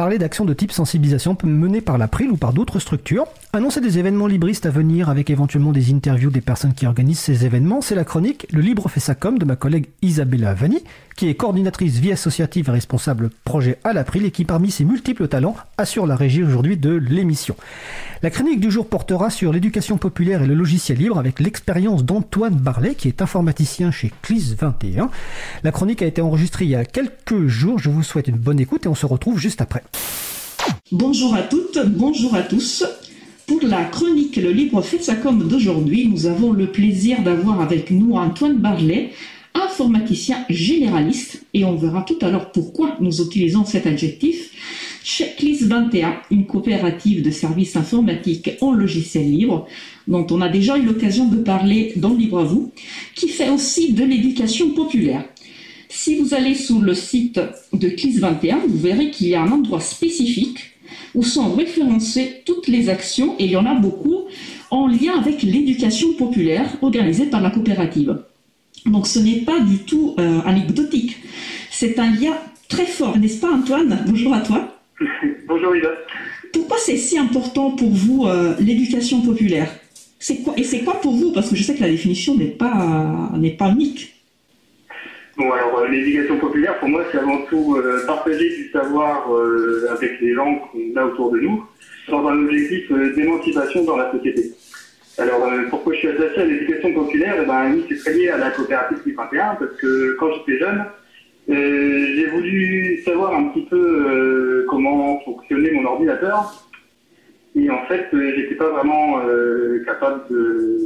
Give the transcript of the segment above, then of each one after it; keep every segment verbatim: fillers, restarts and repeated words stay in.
parler d'actions de type sensibilisation menées par l'April ou par d'autres structures, annoncer des événements libristes à venir avec éventuellement des interviews des personnes qui organisent ces événements, c'est la chronique Le Libre fait sa com de ma collègue Isabella Vanni, qui est coordinatrice vie associative et responsable projet à l'April et qui, parmi ses multiples talents, assure la régie aujourd'hui de l'émission. La chronique du jour portera sur l'éducation populaire et le logiciel libre avec l'expérience d'Antoine Barlet, qui est informaticien chez C L I S vingt et un. La chronique a été enregistrée il y a quelques jours. Je vous souhaite une bonne écoute et on se retrouve juste après. Bonjour à toutes, bonjour à tous. Pour la chronique Le Libre fait sa com d'aujourd'hui, nous avons le plaisir d'avoir avec nous Antoine Barlet, informaticien généraliste, et on verra tout à l'heure pourquoi nous utilisons cet adjectif, chez C L I S vingt et un, une coopérative de services informatiques en logiciel libre, dont on a déjà eu l'occasion de parler dans Libre à vous, qui fait aussi de l'éducation populaire. Si vous allez sur le site de C L I S vingt et un, vous verrez qu'il y a un endroit spécifique où sont référencées toutes les actions, et il y en a beaucoup, en lien avec l'éducation populaire organisée par la coopérative. Donc ce n'est pas du tout euh, anecdotique, c'est un lien très fort, n'est-ce pas Antoine? Bonjour à toi. Bonjour Ida. Pourquoi c'est si important pour vous euh, l'éducation populaire? C'est quoi, et c'est quoi pour vous? Parce que je sais que la définition n'est pas, n'est pas unique. Bon, alors euh, l'éducation populaire, pour moi, c'est avant tout euh, partager du savoir euh, avec les gens qu'on a autour de nous, dans un objectif euh, d'émancipation dans la société. Alors, euh, pourquoi je suis attaché à l'éducation populaire? Eh ben, oui, c'est très lié à la coopérative C L I S vingt et un, parce que quand j'étais jeune, euh, j'ai voulu savoir un petit peu euh, comment fonctionnait mon ordinateur, et en fait, euh, j'étais pas vraiment euh, capable de,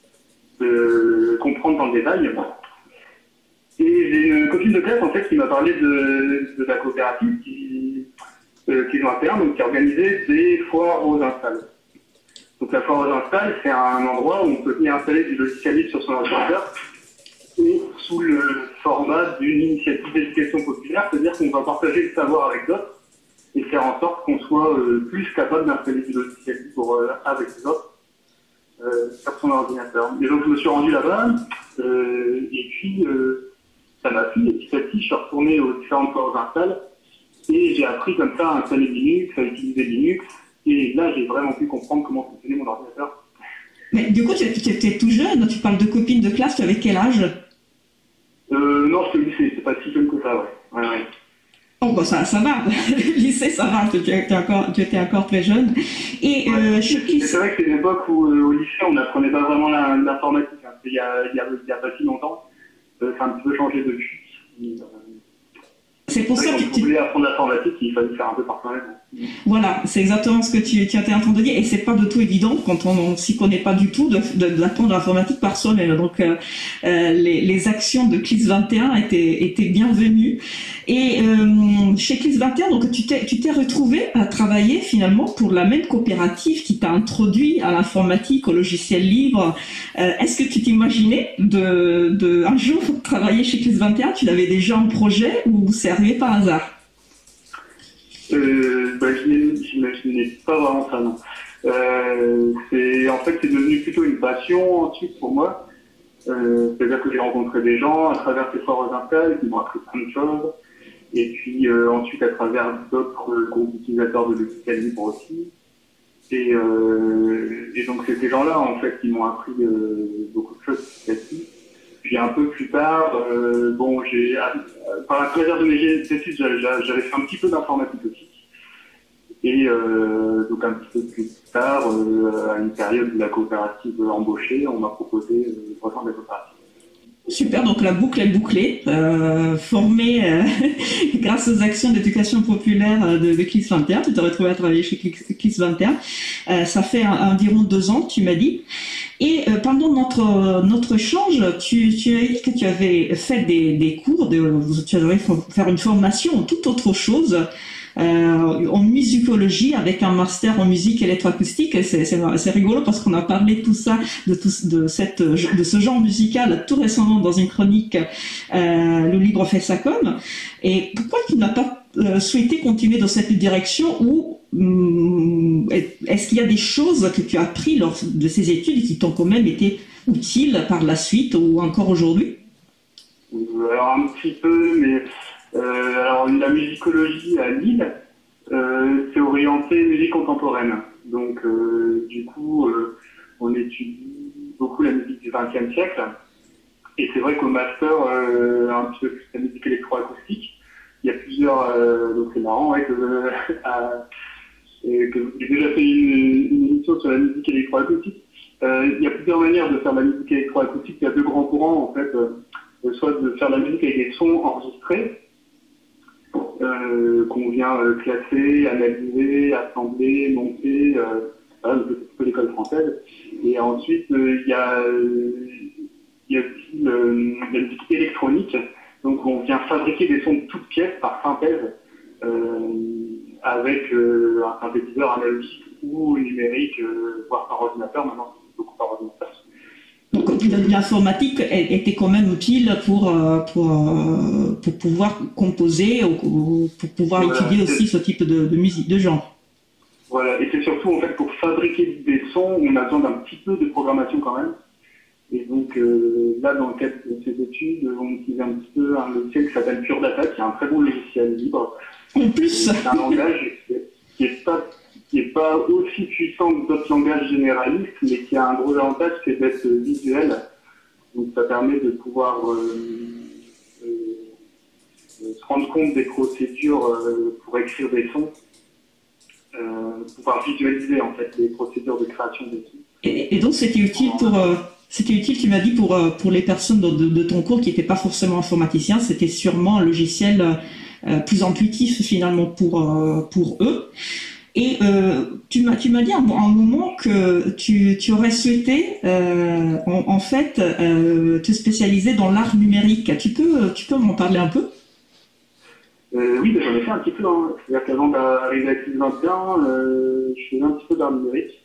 de comprendre dans le détail. Et j'ai une copine de classe en fait qui m'a parlé de, de la coopérative qui, euh, qui est vingt et un, donc qui organisait des foires aux installs. Donc la foire aux installs, c'est un endroit où on peut venir installer du logiciel libre sur son ordinateur et sous le format d'une initiative d'éducation populaire, c'est-à-dire qu'on va partager le savoir avec d'autres et faire en sorte qu'on soit euh, plus capable d'installer du logiciel libre pour, euh, avec les autres euh, sur son ordinateur. Et donc je me suis rendu là-bas euh, et puis euh, ça m'a plu, et petit à petit, je suis retourné aux différentes foires d'install, et j'ai appris comme ça à installer Linux, à utiliser Linux, et là, j'ai vraiment pu comprendre comment fonctionnait mon ordinateur. Mais du coup, tu étais tout jeune, tu parles de copine de classe, tu avais quel âge? Euh, non, je te dis, c'est, c'est pas si jeune que ça, ouais. ouais, ouais. Oh, bon, ça, ça va, le lycée, ça va, tu étais encore, tu étais encore très jeune. Et, ouais, euh, je... c'est, c'est vrai que c'est une époque où, euh, au lycée, on n'apprenait pas vraiment la, l'informatique, hein. il, y a, il, y a, il y a pas si longtemps. Euh, ça a un petit peu changé depuis. Et, euh, c'est pour ça que tu voulais apprendre l'informatique, il fallait faire un peu par soi-même. Voilà, c'est exactement ce que tu, tu étais en train de dire, et c'est pas du tout évident quand on, on s'y connaît pas du tout de, de, d'apprendre l'informatique par soi-même. Donc euh, euh, les, les actions de C L I S vingt et un étaient, étaient bienvenues. Et euh, chez C L I S vingt et un, donc tu t'es, tu t'es retrouvé à travailler finalement pour la même coopérative qui t'a introduit à l'informatique, au logiciel libre. Euh, est-ce que tu t'imaginais de, de un jour travailler chez C L I S vingt et un? Tu l'avais déjà en projet ou c'est arrivé par hasard? Euh, bah, je n'imaginais pas vraiment ça, non. Euh, c'est, en fait, c'est devenu plutôt une passion ensuite pour moi. Euh, c'est-à-dire que j'ai rencontré des gens à travers ces foires aux installs qui m'ont appris plein de choses. Et puis euh, ensuite à travers d'autres euh, groupes d'utilisateurs de logiciels libres aussi. Et, euh, et donc c'est ces gens-là en fait qui m'ont appris euh, beaucoup de choses petit à petit. Puis un peu plus tard, euh, bon, j'ai, euh, par la plaisir de mes études, j'avais, j'avais fait un petit peu d'informatique aussi. Et euh, donc un petit peu plus tard, euh, à une période où la coopérative embauchée, on m'a proposé euh, de rejoindre la coopérative. Super, donc la boucle est bouclée, euh, formée euh, grâce aux actions d'éducation populaire de, de C L I S vingt et un. Tu t'es retrouvé à travailler chez C L I S vingt et un. Euh, ça fait un, environ deux ans, tu m'as dit. Et euh, pendant notre notre échange, tu, tu as dit que tu avais fait des, des cours, de, tu avais faire une formation en toute autre chose. Euh, en musicologie avec un master en musique électroacoustique. C'est, c'est, c'est rigolo parce qu'on a parlé de tout ça, de, tout, de, cette, de ce genre musical tout récemment dans une chronique euh, Le Libre fait sa com. Et pourquoi tu n'as pas euh, souhaité continuer dans cette direction ou hum, est-ce qu'il y a des choses que tu as appris lors de ces études qui t'ont quand même été utiles par la suite ou encore aujourd'hui? Alors un petit peu, mais... Euh, alors la musicologie à Lille, euh, orienté musique contemporaine. Donc, euh, du coup, euh, on étudie beaucoup la musique du vingtième siècle. Et c'est vrai qu'au master, euh, un peu plus la musique électroacoustique, il y a plusieurs... Euh, donc c'est marrant ouais, que, euh, à, que j'ai déjà fait une, une émission sur la musique électroacoustique. Euh, il y a plusieurs manières de faire de la musique électroacoustique. Il y a deux grands courants, en fait. Euh, soit de faire de la musique avec des sons enregistrés, euh, qu'on vient euh, classer, analyser, assembler, monter, euh, voilà, c'est un peu l'école française. Et ensuite, euh, il y a... Euh, Il y a aussi le, la musique électronique, donc on vient fabriquer des sons de toutes pièces par synthèse euh, avec euh, un synthétiseur analogique ou numérique, euh, voire par ordinateur, maintenant c'est beaucoup par ordinateur. Donc l'informatique était quand même utile pour, pour, pour pouvoir composer ou pour pouvoir voilà, étudier aussi ce type de, de musique, de genre. Voilà, et c'est surtout en fait pour fabriquer des sons, on a besoin d'un petit peu de programmation quand même. Et donc euh, là, dans le cadre de ces études, on utilise un petit peu un logiciel qui s'appelle Pure Data, qui est un très bon logiciel libre. En plus, c'est un langage qui n'est pas, qui est pas aussi puissant que d'autres langages généralistes, mais qui a un gros avantage, c'est d'être visuel. Donc ça permet de pouvoir euh, euh, se rendre compte des procédures euh, pour écrire des sons, euh, pouvoir visualiser en fait les procédures de création des sons. Et, et donc c'était utile pour... Euh... C'était utile, tu m'as dit, pour, pour les personnes de, de, de ton cours qui n'étaient pas forcément informaticiens, c'était sûrement un logiciel euh, plus intuitif finalement pour, euh, pour eux. Et euh, tu m'as tu m'as dit à un, un moment que tu, tu aurais souhaité euh, en, en fait euh, te spécialiser dans l'art numérique. Tu peux, tu peux m'en parler un peu? euh, Oui, ben, j'en ai fait un petit peu. Hein. C'est-à-dire qu'avant d'arriver à Cliss vingt et un, euh, je faisais un petit peu d'art numérique.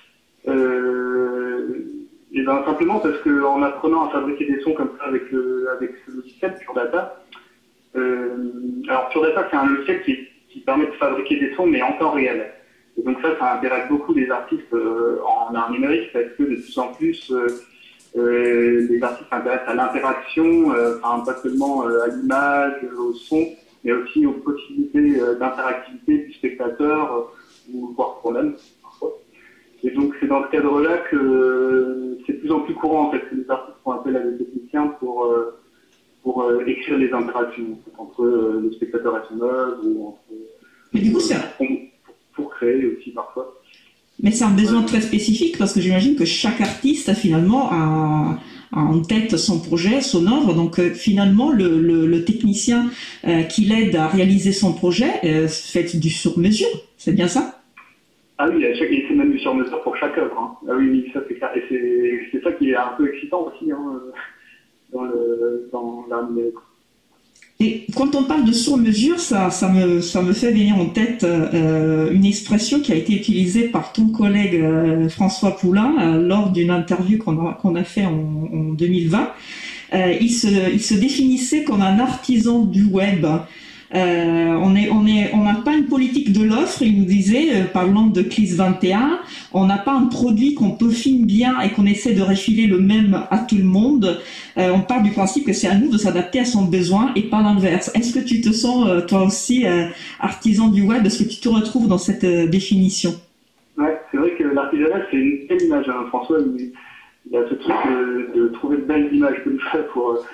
Euh, Et ben, simplement parce qu'en apprenant à fabriquer des sons comme ça avec, le, avec ce logiciel Pure Data, euh, alors Pure Data c'est un logiciel qui, qui permet de fabriquer des sons mais en temps réel. Et donc ça, ça intéresse beaucoup les artistes euh, en art numérique parce que de plus en plus euh, euh, les artistes s'intéressent à l'interaction, euh, enfin pas seulement euh, à l'image, au son, mais aussi aux possibilités euh, d'interactivité du spectateur euh, ou voire pour l'homme. Et donc c'est dans ce cadre-là que c'est de plus en plus courant en fait que les artistes font appel à des techniciens pour euh, pour euh, écrire les interactions entre euh, le spectateur et son œuvre ou entre Mais du coup, c'est pour, pour créer aussi parfois. Mais c'est un besoin très spécifique parce que j'imagine que chaque artiste finalement a, a en tête son projet, son œuvre. Donc euh, finalement le, le, le technicien euh, qui l'aide à réaliser son projet euh, fait du sur-mesure. C'est bien ça? Ah oui, et c'est même du sur-mesure pour chaque œuvre. Hein. Ah oui, oui, ça c'est clair. Et c'est, c'est ça qui est un peu excitant aussi hein, dans, le, dans l'art numérique. Et quand on parle de sur-mesure, ça, ça, me, ça me fait venir en tête euh, une expression qui a été utilisée par ton collègue euh, François Poulain euh, lors d'une interview qu'on a, qu'on a fait en, en deux mille vingt. Euh, il, se, il se définissait comme un artisan du web. Euh, on est, on est, on n'a pas une politique de l'offre. Il nous disait, euh, parlant de Cliss vingt et un, on n'a pas un produit qu'on peaufine bien et qu'on essaie de refiler le même à tout le monde. Euh, on part du principe que c'est à nous de s'adapter à son besoin et pas l'inverse. Est-ce que tu te sens euh, toi aussi euh, artisan du web? Est-ce que tu te retrouves dans cette euh, définition? Ouais, c'est vrai que l'artisanat c'est une belle image. Hein. François, il, il a ce truc de, de trouver de belles images comme ça pour. Euh,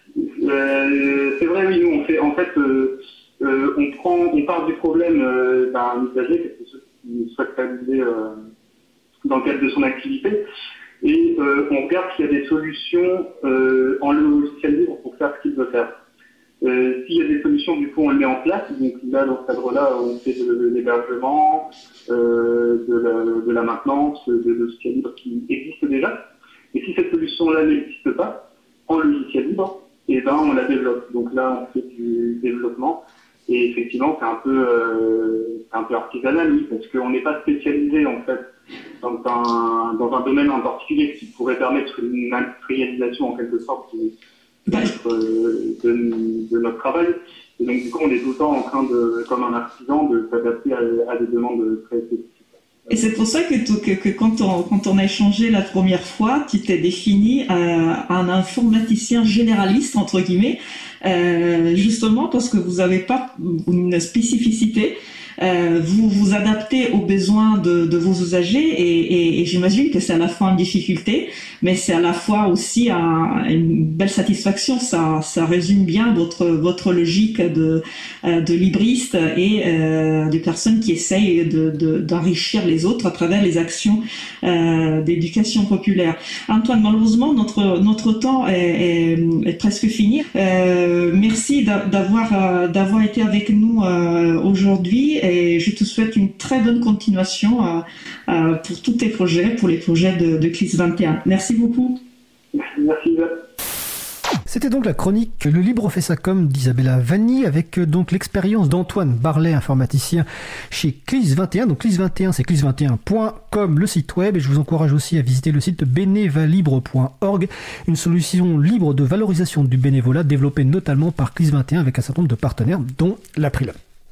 Euh, c'est vrai, oui, nous, on fait, en fait, euh, euh, on prend, on part du problème euh, d'un usager, quelque chose qui souhaite réaliser euh, dans le cadre de son activité, et euh, on regarde s'il y a des solutions euh, en logiciel libre pour faire ce qu'il veut faire. Euh, s'il y a des solutions, du coup, on le met en place. Donc là, dans ce cadre-là, on fait de, de l'hébergement, euh, de, la, de la maintenance, de logiciel libre qui existe déjà. Et si cette solution-là n'existe pas, en logiciel libre, et ben on la développe. Donc là, on fait du développement. Et effectivement, c'est un peu, euh, c'est un peu artisanal, oui, parce qu'on n'est pas spécialisé en fait dans un dans un domaine en particulier qui pourrait permettre une industrialisation en quelque sorte de, de, notre, de, de notre travail. Et donc du coup, on est tout le temps en train de, comme un artisan, de s'adapter à, à des demandes très spécifiques. Et c'est pour ça que, que, que quand, on, quand on a échangé la première fois, tu t'es défini euh, un informaticien généraliste, entre guillemets, euh, justement parce que vous n'avez pas une spécificité. euh, vous vous adaptez aux besoins de, de vos usagers et, et, et j'imagine que c'est à la fois une difficulté, mais c'est à la fois aussi un, une belle satisfaction. Ça, ça résume bien votre votre logique de de libriste et euh, de personnes qui essayent de, de d'enrichir les autres à travers les actions euh, d'éducation populaire. Antoine, malheureusement notre notre temps est, est, est presque fini. Euh, merci d'avoir d'avoir été avec nous euh, aujourd'hui et je te souhaite une très bonne continuation euh, euh, pour tous tes projets, pour les projets de, de C L I S vingt et un. Merci beaucoup. Merci. C'était donc la chronique Le Libre fait sa com d'Isabella Vanni avec euh, donc l'expérience d'Antoine Barlet, informaticien chez C L I S vingt et un. Donc C L I S vingt et un, c'est C L I S vingt et un point com le site web, et je vous encourage aussi à visiter le site benevalibre point org, une solution libre de valorisation du bénévolat développée notamment par C L I S vingt et un avec un certain nombre de partenaires dont l'April.